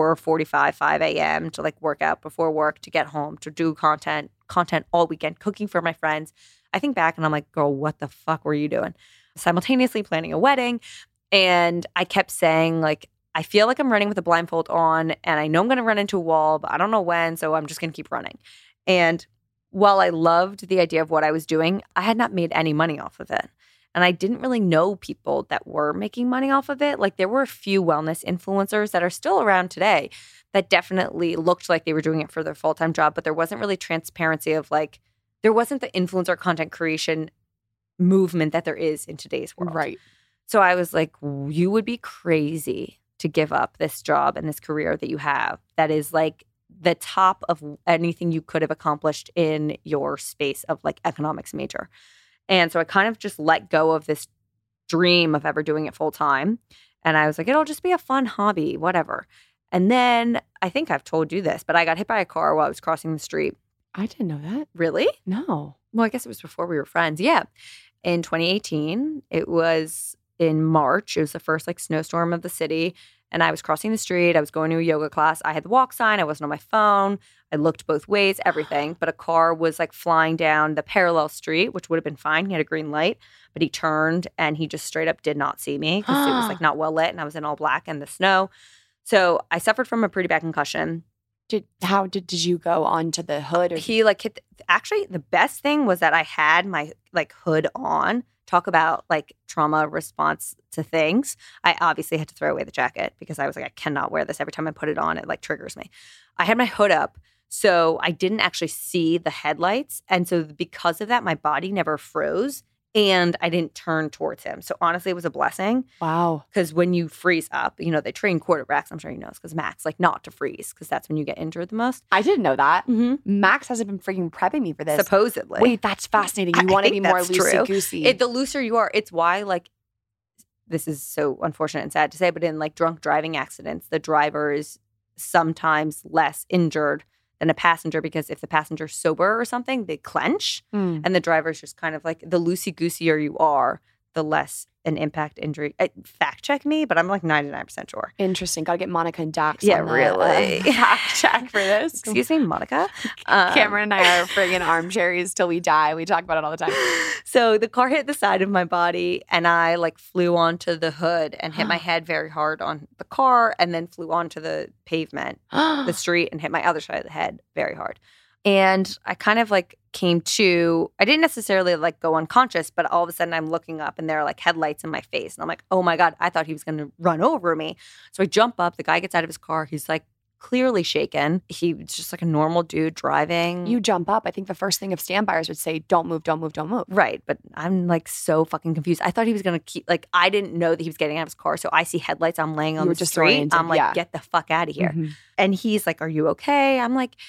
4:45, 5 a.m. to like work out before work, to get home, to do content all weekend, cooking for my friends. I think back and I'm like, girl, what the fuck were you doing? Simultaneously planning a wedding. And I kept saying like, I feel like I'm running with a blindfold on and I know I'm going to run into a wall, but I don't know when. So I'm just going to keep running. And while I loved the idea of what I was doing, I had not made any money off of it. And I didn't really know people that were making money off of it. Like there were a few wellness influencers that are still around today that definitely looked like they were doing it for their full-time job, but there wasn't really transparency of like, there wasn't the influencer content creation movement that there is in today's world. Right. So I was like, you would be crazy to give up this job and this career that you have that is like the top of anything you could have accomplished in your space of like economics major. And so I kind of just let go of this dream of ever doing it full time. And I was like, it'll just be a fun hobby, whatever. And then I think I've told you this, but I got hit by a car while I was crossing the street. I didn't know that. Really? No. Well, I guess it was before we were friends. Yeah. In 2018, it was in March. It was the first like snowstorm of the city. And I was crossing the street. I was going to a yoga class. I had the walk sign. I wasn't on my phone. I looked both ways, everything. But a car was like flying down the parallel street, which would have been fine. He had a green light. But he turned and he just straight up did not see me because it was like not well lit and I was in all black and the snow. So I suffered from a pretty bad concussion. How did you go onto the hood? Or? He like hit actually the best thing was that I had my like hood on. Talk about like trauma response to things. I obviously had to throw away the jacket because I was like, I cannot wear this. Every time I put it on, it like triggers me. I had my hood up, so I didn't actually see the headlights. And so because of that, my body never froze and I didn't turn towards him. So honestly, it was a blessing. Wow. Because when you freeze up, you know, they train quarterbacks, I'm sure you know this, because Max, like not to freeze because that's when you get injured the most. I didn't know that. Mm-hmm. Max hasn't been freaking prepping me for this. Supposedly. Wait, that's fascinating. You want to be more loosey-goosey. The looser you are, it's why like, this is so unfortunate and sad to say, but in like drunk driving accidents, the driver is sometimes less injured than a passenger because if the passenger's sober or something, they clench. And the driver's just kind of like, the loosey-goosier you are, the less an impact injury. Fact check me, but I'm like 99% sure. Interesting. Got to get Monica and Dax Yeah, on the, really. fact check for this. Excuse me, Monica? Cameron and I are friggin' armchairs till we die. We talk about it all the time. So the car hit the side of my body and I like flew onto the hood and hit my head very hard on the car and then flew onto the pavement, the street, and hit my other side of the head very hard. And I kind of like came to, I didn't necessarily like go unconscious, but all of a sudden I'm looking up and there are like headlights in my face. And I'm like, oh my God, I thought he was going to run over me. So I jump up, the guy gets out of his car. He's like clearly shaken. He was just like a normal dude driving. You jump up. I think the first thing if standbyers would say, don't move, don't move, don't move. Right. But I'm like so fucking confused. I thought he was going to keep, like, I didn't know that he was getting out of his car. So I see headlights. I'm laying on the street. I'm like, get the fuck out of here. Mm-hmm. And he's like, are you okay? I'm like,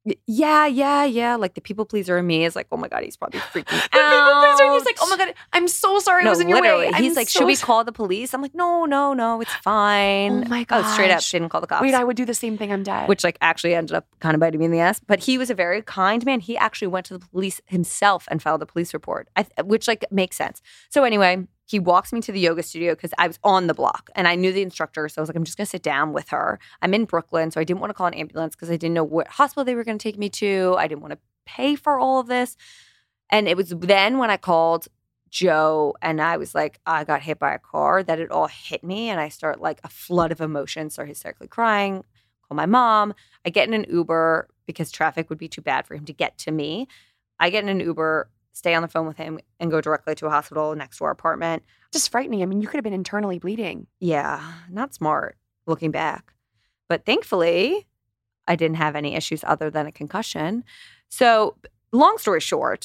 yeah. Like the people pleaser in me is like, oh my God, he's probably freaking out. The people pleaser, he's like, oh my God, I'm so sorry I was in your way. He's like, should we call the police? I'm like, no, it's fine. Oh my gosh. Oh, straight up, didn't call the cops. Wait, I would do the same thing. I'm dead. Which like actually ended up kind of biting me in the ass. But he was a very kind man. He actually went to the police himself and filed a police report, which like makes sense. So anyway, he walks me to the yoga studio because I was on the block and I knew the instructor. So I was like, I'm just going to sit down with her. I'm in Brooklyn, so I didn't want to call an ambulance because I didn't know what hospital they were going to take me to. I didn't want to pay for all of this. And it was then when I called Joe and I was like, I got hit by a car, that it all hit me. And I start like a flood of emotion, start hysterically crying, call my mom. I get in an Uber because traffic would be too bad for him to get to me. I get in an Uber, stay on the phone with him, and go directly to a hospital next to our apartment. Just frightening. I mean, you could have been internally bleeding. Yeah, not smart looking back. But thankfully, I didn't have any issues other than a concussion. So long story short,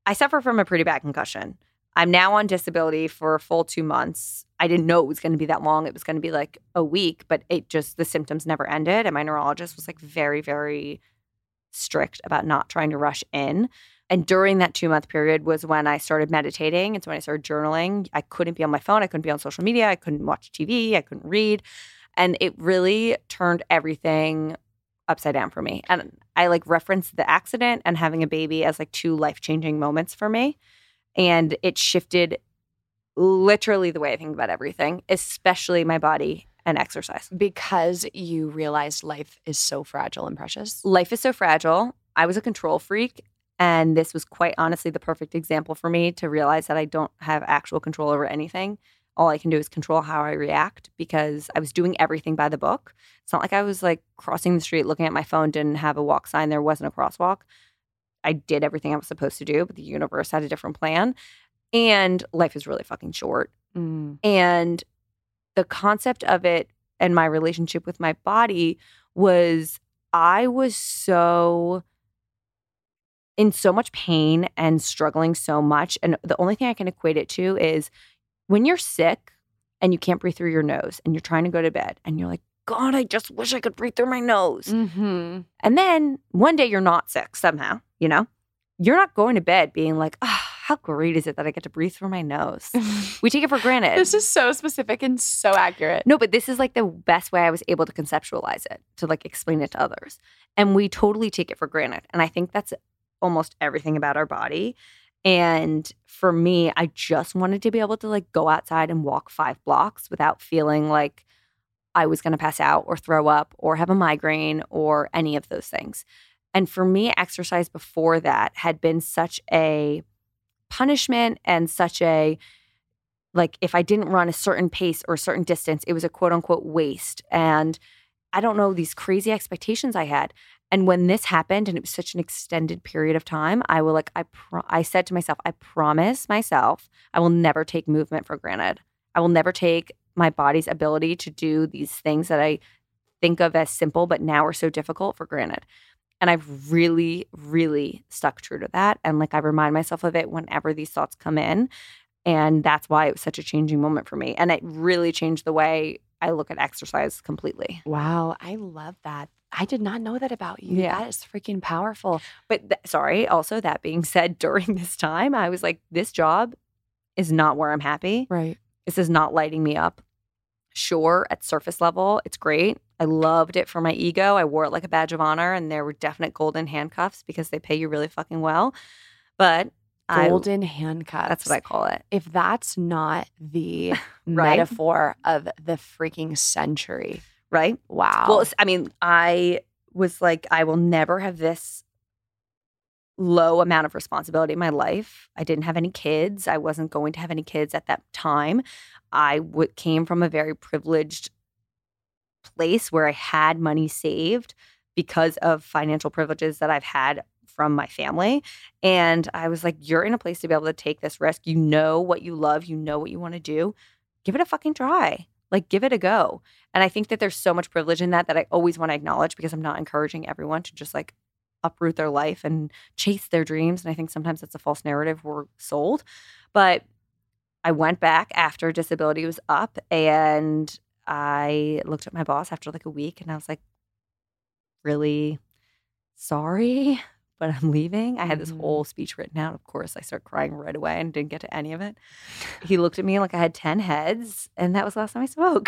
I suffer from a pretty bad concussion. I'm now on disability for a full 2 months. I didn't know it was going to be that long. It was going to be like a week, but the symptoms never ended. And my neurologist was like very, very strict about not trying to rush in. And during that 2-month period was when I started meditating. It's when I started journaling. I couldn't be on my phone. I couldn't be on social media. I couldn't watch TV. I couldn't read. And it really turned everything upside down for me. And I like referenced the accident and having a baby as like 2 life-changing moments for me. And it shifted literally the way I think about everything, especially my body and exercise. Because you realized life is so fragile and precious. Life is so fragile. I was a control freak. And this was quite honestly the perfect example for me to realize that I don't have actual control over anything. All I can do is control how I react because I was doing everything by the book. It's not like I was like crossing the street, looking at my phone, didn't have a walk sign. There wasn't a crosswalk. I did everything I was supposed to do, but the universe had a different plan. And life is really fucking short. And the concept of it and my relationship with my body was I was in so much pain and struggling so much. And the only thing I can equate it to is when you're sick and you can't breathe through your nose and you're trying to go to bed and you're like, God, I just wish I could breathe through my nose. And then one day you're not sick somehow, you know? You're not going to bed being like, oh, how great is it that I get to breathe through my nose? We take it for granted. This is so specific and so accurate. No, but this is like the best way I was able to conceptualize it, to like explain it to others. And we totally take it for granted. And I think that's almost everything about our body. And for me, I just wanted to be able to like go outside and walk 5 blocks without feeling like I was going to pass out or throw up or have a migraine or any of those things. And for me, exercise before that had been such a punishment and such a, like, if I didn't run a certain pace or a certain distance, it was a quote unquote waste. And I don't know, these crazy expectations I had. And when this happened and it was such an extended period of time, I said to myself, I promise myself I will never take movement for granted. I will never take my body's ability to do these things that I think of as simple but now are so difficult for granted. And I've really, really stuck true to that. And like I remind myself of it whenever these thoughts come in. And that's why it was such a changing moment for me. And it really changed the way I look at exercise completely. Wow, I love that. I did not know that about you. Yeah. That is freaking powerful. But also that being said, during this time, I was like, this job is not where I'm happy. Right. This is not lighting me up. Sure, at surface level, it's great. I loved it for my ego. I wore it like a badge of honor, and there were definite golden handcuffs because they pay you really fucking well. But golden handcuffs. That's what I call it. If that's not the Right? metaphor of the freaking century. Right? Wow. Well, I mean, I was like, I will never have this low amount of responsibility in my life. I didn't have any kids. I wasn't going to have any kids at that time. I came from a very privileged place where I had money saved because of financial privileges that I've had from my family. And I was like, you're in a place to be able to take this risk. You know what you love. You know what you want to do. Give it a fucking try. Like, give it a go. And I think that there's so much privilege in that I always want to acknowledge because I'm not encouraging everyone to just like uproot their life and chase their dreams. And I think sometimes that's a false narrative we're sold. But I went back after disability was up and I looked at my boss after like a week and I was like, really sorry, but I'm leaving. I had this whole speech written out. Of course, I started crying right away and didn't get to any of it. He looked at me like I had 10 heads and that was the last time I spoke.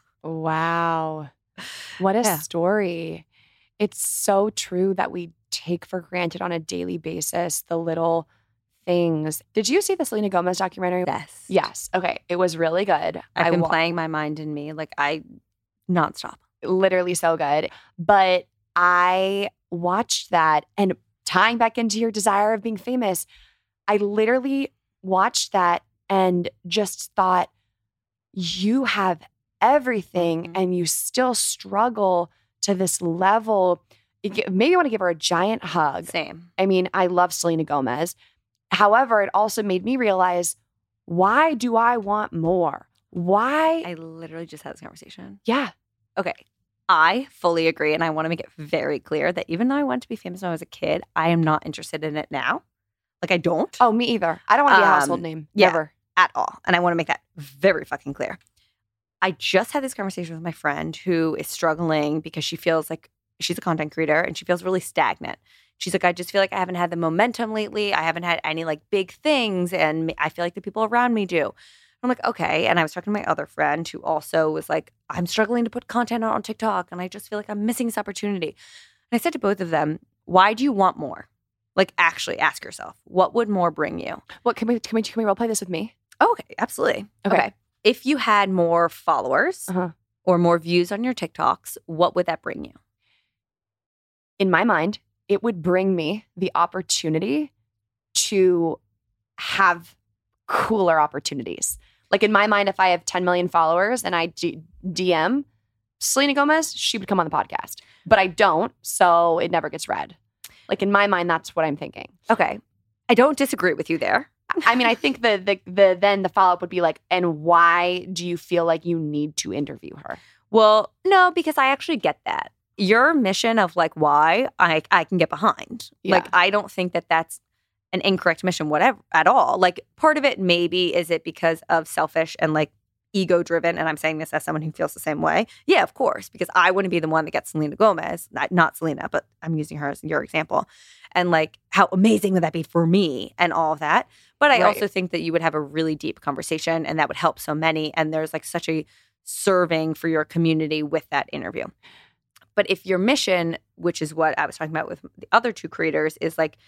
Wow. What a story. It's so true that we take for granted on a daily basis the little things. Did you see the Selena Gomez documentary? Yes. Yes. Okay. It was really good. I've been playing my mind in me. Like nonstop. Literally so good. But I watched that and tying back into your desire of being famous, I literally watched that and just thought, you have everything and you still struggle to this level. Maybe I want to give her a giant hug. Same. I mean, I love Selena Gomez. However, it also made me realize, why do I want more? Why? I literally just had this conversation. Yeah. Okay. I fully agree. And I want to make it very clear that even though I wanted to be famous when I was a kid, I am not interested in it now. Like, I don't. Oh, me either. I don't want to be a household name. Never. At all. And I want to make that very fucking clear. I just had this conversation with my friend who is struggling because she feels like she's a content creator and she feels really stagnant. She's like, I just feel like I haven't had the momentum lately. I haven't had any like big things. And I feel like the people around me do. I'm like, okay. And I was talking to my other friend who also was like, I'm struggling to put content out on TikTok. And I just feel like I'm missing this opportunity. And I said to both of them, why do you want more? Like, actually ask yourself, what would more bring you? What can we role play this with me? Oh, okay, absolutely. Okay. If you had more followers or more views on your TikToks, what would that bring you? In my mind, it would bring me the opportunity to have cooler opportunities. Like in my mind, if I have 10 million followers and I DM Selena Gomez, she would come on the podcast. But I don't, so it never gets read. Like in my mind, that's what I'm thinking. Okay. I don't disagree with you there. I mean, I think then the follow-up would be like, and why do you feel like you need to interview her? Well, no, because I actually get that. Your mission of like why I can get behind. Yeah. Like, I don't think that that's an incorrect mission, whatever, at all. Like, part of it maybe is it because of selfish and like ego-driven, and I'm saying this as someone who feels the same way. Yeah, of course, because I wouldn't be the one that gets Selena Gomez, not Selena, but I'm using her as your example. And like, how amazing would that be for me and all of that? But I also think that you would have a really deep conversation and that would help so many. And there's like such a serving for your community with that interview. But if your mission, which is what I was talking about with the other two creators, is like,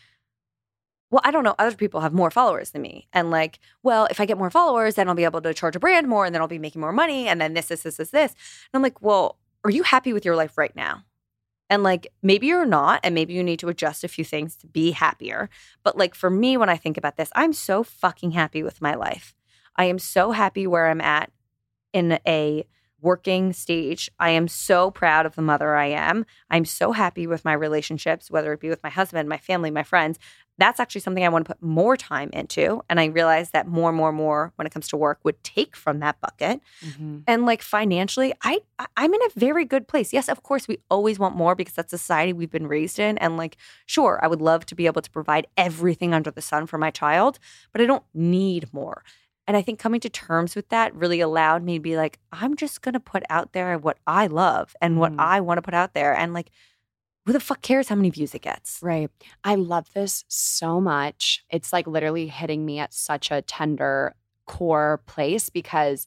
well, I don't know, other people have more followers than me. And like, well, if I get more followers, then I'll be able to charge a brand more and then I'll be making more money. And then this. And I'm like, well, are you happy with your life right now? And like, maybe you're not, and maybe you need to adjust a few things to be happier. But like, for me, when I think about this, I'm so fucking happy with my life. I am so happy where I'm at in a working stage. I am so proud of the mother I am. I'm so happy with my relationships, whether it be with my husband, my family, my friends. That's actually something I want to put more time into. And I realized that more when it comes to work would take from that bucket. Mm-hmm. And like financially, I'm in a very good place. Yes, of course, we always want more because that's the society we've been raised in. And like, sure, I would love to be able to provide everything under the sun for my child, but I don't need more. And I think coming to terms with that really allowed me to be like, I'm just going to put out there what I love and what I want to put out there. And like, who the fuck cares how many views it gets? Right. I love this so much. It's like literally hitting me at such a tender core place because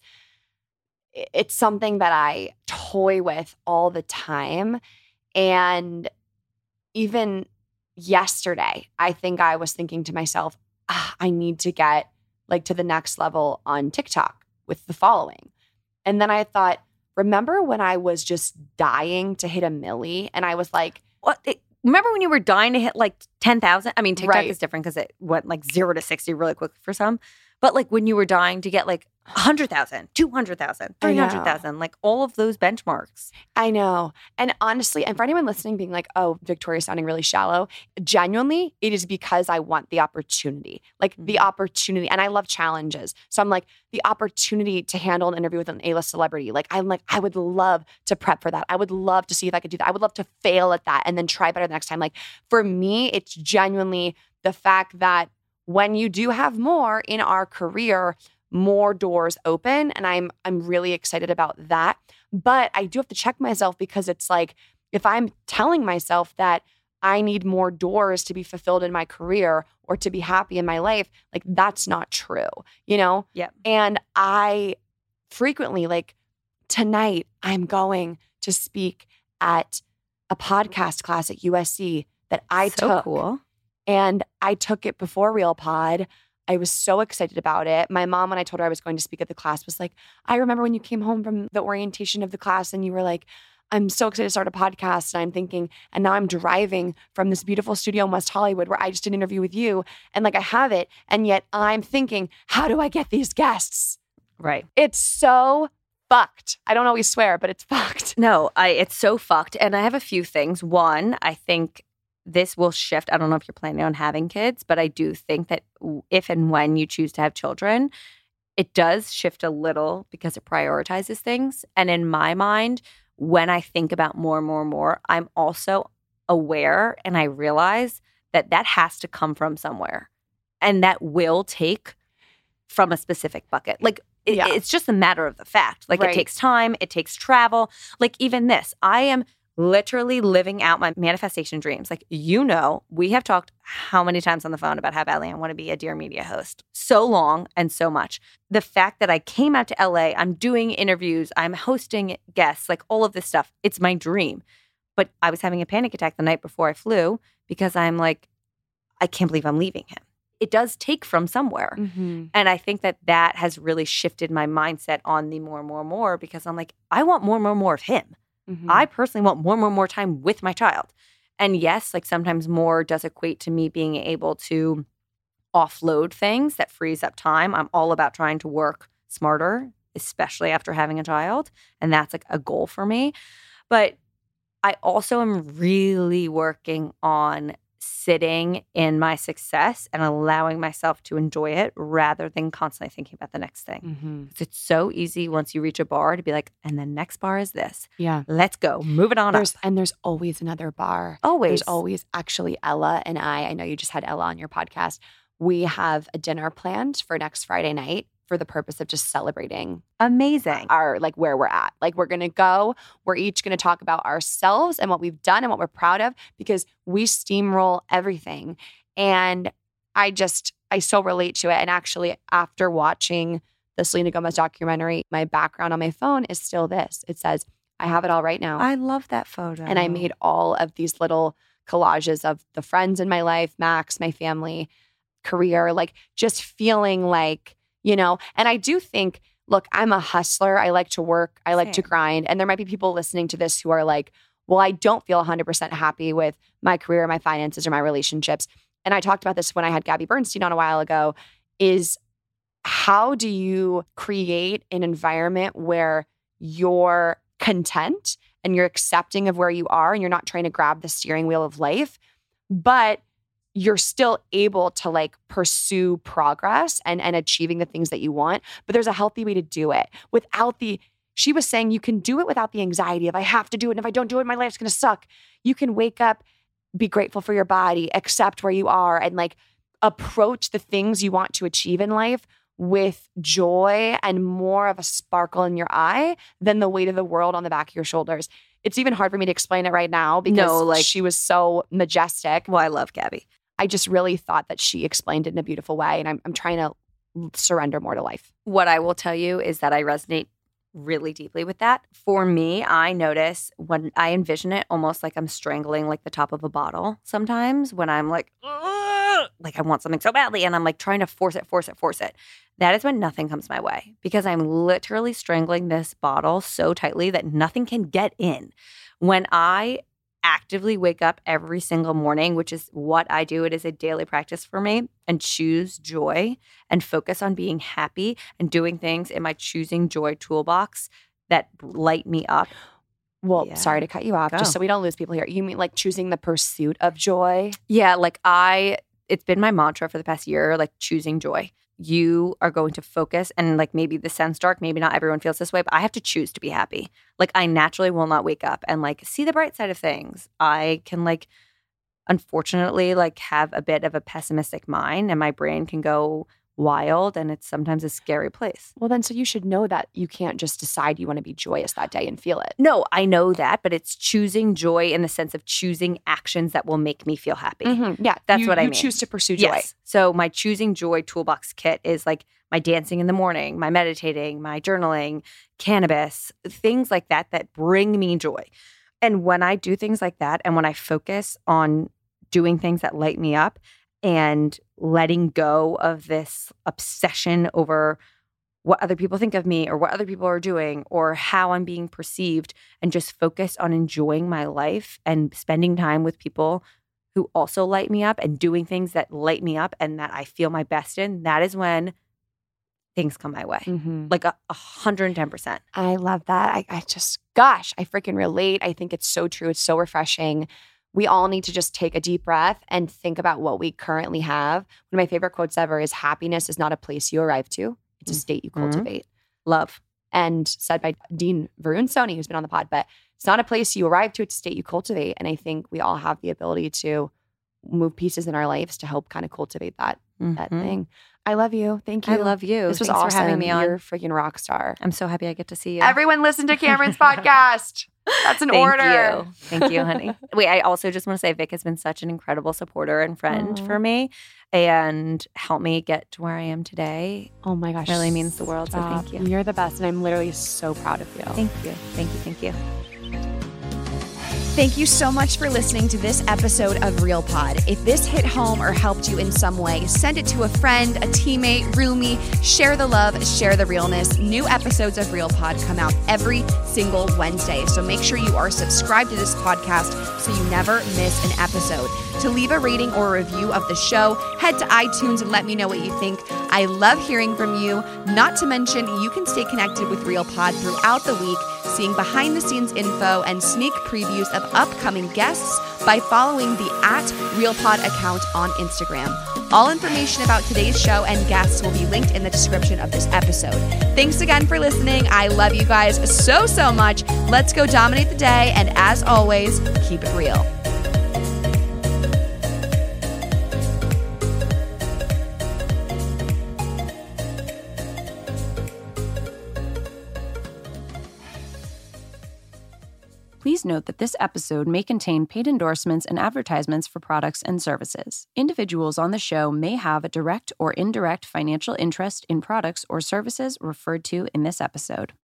it's something that I toy with all the time. And even yesterday, I think I was thinking to myself, I need to get like to the next level on TikTok with the following. And then I thought, remember when I was just dying to hit a milli and I was like, what? Remember when you were dying to hit like 10,000? I mean, TikTok is different because it went like 0 to 60 really quick for some. But like when you were dying to get like 100,000, 200,000, 300,000, like all of those benchmarks. I know. And honestly, and for anyone listening being like, oh, Victoria's sounding really shallow, genuinely, it is because I want the opportunity. Like the opportunity. And I love challenges. So I'm like, the opportunity to handle an interview with an A-list celebrity. Like, I'm like, I would love to prep for that. I would love to see if I could do that. I would love to fail at that and then try better the next time. Like for me, it's genuinely the fact that when you do have more in our career, more doors open. And I'm really excited about that. But I do have to check myself because it's like, if I'm telling myself that I need more doors to be fulfilled in my career or to be happy in my life, like that's not true, you know? Yeah. And I frequently, like tonight, I'm going to speak at a podcast class at USC that I took. So cool. And I took it before Real Pod. I was so excited about it. My mom, when I told her I was going to speak at the class, was like, I remember when you came home from the orientation of the class and you were like, I'm so excited to start a podcast. And I'm thinking, and now I'm driving from this beautiful studio in West Hollywood where I just did an interview with you. And like I have it. And yet I'm thinking, how do I get these guests? Right. It's so fucked. I don't always swear, but it's fucked. No, it's so fucked. And I have a few things. One, I think this will shift. I don't know if you're planning on having kids, but I do think that if and when you choose to have children, it does shift a little because it prioritizes things. And in my mind, when I think about more, I'm also aware and I realize that that has to come from somewhere. And that will take from a specific bucket. Like, it's just a matter of the fact. Like, it takes time. It takes travel. Like, even this, I am literally living out my manifestation dreams. Like, we have talked how many times on the phone about how badly I want to be a Dear Media host. So long and so much. The fact that I came out to LA, I'm doing interviews, I'm hosting guests, like all of this stuff. It's my dream. But I was having a panic attack the night before I flew because I'm like, I can't believe I'm leaving him. It does take from somewhere. Mm-hmm. And I think that has really shifted my mindset on the more, because I'm like, I want more of him. Mm-hmm. I personally want more time with my child. And yes, like sometimes more does equate to me being able to offload things that frees up time. I'm all about trying to work smarter, especially after having a child. And that's like a goal for me. But I also am really working on sitting in my success and allowing myself to enjoy it rather than constantly thinking about the next thing. Mm-hmm. It's so easy once you reach a bar to be like, and the next bar is this. Yeah. Let's go. Move it on up. And there's always another bar. Always. There's always actually Ella and I know you just had Ella on your podcast. We have a dinner planned for next Friday night for the purpose of just celebrating amazing our like where we're at. Like we're going to go, we're each going to talk about ourselves and what we've done and what we're proud of because we steamroll everything. And I so relate to it. And actually after watching the Selena Gomez documentary, my background on my phone is still this. It says, I have it all right now. I love that photo. And I made all of these little collages of the friends in my life, Max, my family, career, like just feeling like, and I do think, look, I'm a hustler. I like to work. I like to grind. And there might be people listening to this who are like, well, I don't feel 100% happy with my career, my finances, or my relationships. And I talked about this when I had Gabby Bernstein on a while ago, is how do you create an environment where you're content and you're accepting of where you are and you're not trying to grab the steering wheel of life, but you're still able to like pursue progress and achieving the things that you want. But there's a healthy way to do it without she was saying you can do it without the anxiety of I have to do it. And if I don't do it, my life's going to suck. You can wake up, be grateful for your body, accept where you are, and like approach the things you want to achieve in life with joy and more of a sparkle in your eye than the weight of the world on the back of your shoulders. It's even hard for me to explain it right now because she was so majestic. Well, I love Gabby. I just really thought that she explained it in a beautiful way. And I'm trying to surrender more to life. What I will tell you is that I resonate really deeply with that. For me, I notice when I envision it almost like I'm strangling like the top of a bottle sometimes when I'm like, I want something so badly. And I'm like trying to force it. That is when nothing comes my way because I'm literally strangling this bottle so tightly that nothing can get in. When I actively wake up every single morning, which is what I do. It is a daily practice for me, and choose joy and focus on being happy and doing things in my choosing joy toolbox that light me up. Well, sorry to cut you off, just so we don't lose people here. You mean like choosing the pursuit of joy? Yeah, like it's been my mantra for the past year, like choosing joy. You are going to focus, and like maybe this sounds dark, maybe not everyone feels this way, but I have to choose to be happy. Like I naturally will not wake up and like see the bright side of things. I can like, unfortunately, like have a bit of a pessimistic mind and my brain can go wild and it's sometimes a scary place. Well, then, so you should know that you can't just decide you want to be joyous that day and feel it. No, I know that, but it's choosing joy in the sense of choosing actions that will make me feel happy. Mm-hmm. Yeah, that's what I mean. You choose to pursue joy. Yes. So my choosing joy toolbox kit is like my dancing in the morning, my meditating, my journaling, cannabis, things like that bring me joy. And when I do things like that, and when I focus on doing things that light me up, and letting go of this obsession over what other people think of me or what other people are doing or how I'm being perceived, and just focus on enjoying my life and spending time with people who also light me up and doing things that light me up and that I feel my best in, that is when things come my way. Mm-hmm. Like 110%. I love that. I just, gosh, I freaking relate. I think it's so true. It's so refreshing. We all need to just take a deep breath and think about what we currently have. One of my favorite quotes ever is happiness is not a place you arrive to. It's a state you cultivate. Love. And said by Dean Varun Soni, who's been on the pod, but it's not a place you arrive to, it's a state you cultivate. And I think we all have the ability to move pieces in our lives to help kind of cultivate that that thing. I love you. Thank you. I love you. This was Thanks awesome. for having me on. You're a freaking rock star. I'm so happy I get to see you. Everyone listen to Cameron's podcast. That's an order. Thank you, honey. Wait, I also just want to say Vic has been such an incredible supporter and friend for me and helped me get to where I am today. Oh my gosh. It really means the world, so thank you. You're the best, and I'm literally so proud of you. Thank you. Thank you. Thank you. Thank you so much for listening to this episode of Real Pod. If this hit home or helped you in some way, send it to a friend, a teammate, roomie. Share the love, share the realness. New episodes of Real Pod come out every single Wednesday, so make sure you are subscribed to this podcast so you never miss an episode. To leave a rating or a review of the show, head to iTunes and let me know what you think. I love hearing from you. Not to mention, you can stay connected with Real Pod throughout the week, seeing behind-the-scenes info and sneak previews of upcoming guests by following the @RealPod account on Instagram. All information about today's show and guests will be linked in the description of this episode. Thanks again for listening. I love you guys so, so much. Let's go dominate the day, and as always, keep it real. Please note that this episode may contain paid endorsements and advertisements for products and services. Individuals on the show may have a direct or indirect financial interest in products or services referred to in this episode.